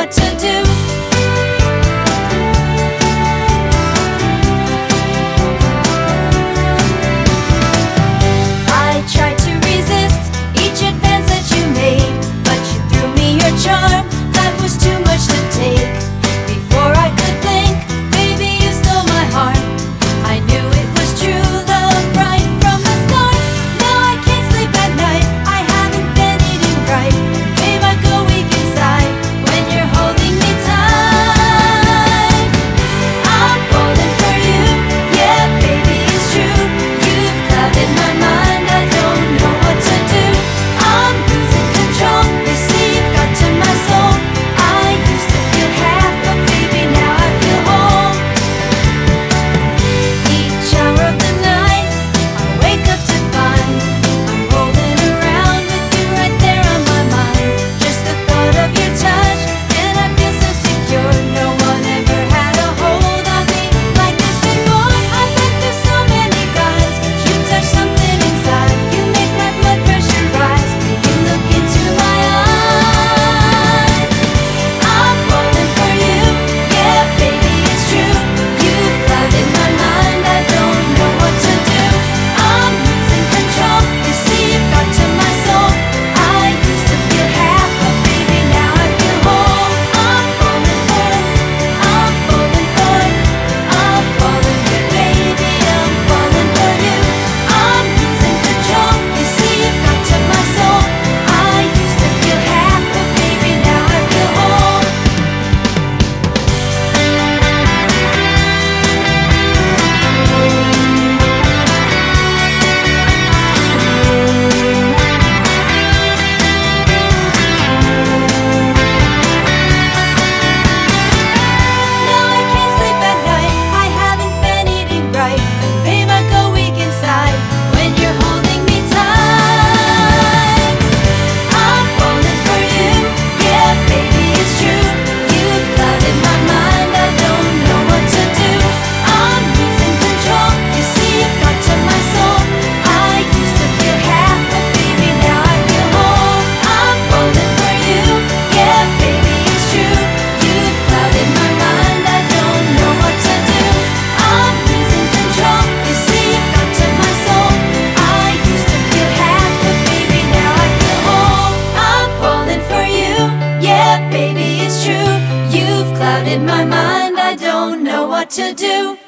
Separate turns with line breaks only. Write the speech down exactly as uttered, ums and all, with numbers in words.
what to do. I tried to resist each advance that you made, but you threw me your charm, that was too much to take. Before I could blink, baby, you stole my heart. I knew it was true love right from the start. Now I can't sleep at night, I haven't been eating right. Babe, I go weak inside when you're holding me tight. I'm falling for you, yeah, baby, it's true. You've clouded my mind, I don't know what to do. I'm losing control, you see you've got to my soul. I used to feel half, but baby, now I feel whole. Each hour of the night, I wake up to find I'm rolling around with you right there on my mind. Just the thought of your touch, and I feel so secure. No one ever had a hold on me like this before. I've been through so many guys, you touch something inside, you make my blood pressure rise. You look into my eyes. I'm falling for you, yeah, baby, it's true. You've clouded my mind, I don't know what to do. I'm losing control, you see you've got to my soul. I used to feel half, but baby, now I feel whole. I'm falling for, I'm falling for, I'm falling for, baby, I'm falling for you. I'm losing control, you see you've got to my soul. I used to feel half, but baby, now I feel whole. Now I can't sleep at night, I haven't been eating right. Babe, I go weak inside when you're holding me tight. I'm falling for you, yeah, baby, it's true. You've clouded my mind, I don't know what to do. I'm losing control, you see you've got to my soul. I used to feel half, but baby, now I feel whole. I'm falling for you, yeah, baby, it's true. You've clouded my mind, I don't know what to do. I'm losing control, you see you've got to my soul. I used to feel half, but baby, now I feel whole. I'm falling for you, yeah, baby, it's true. You've clouded my mind, I don't know what to do.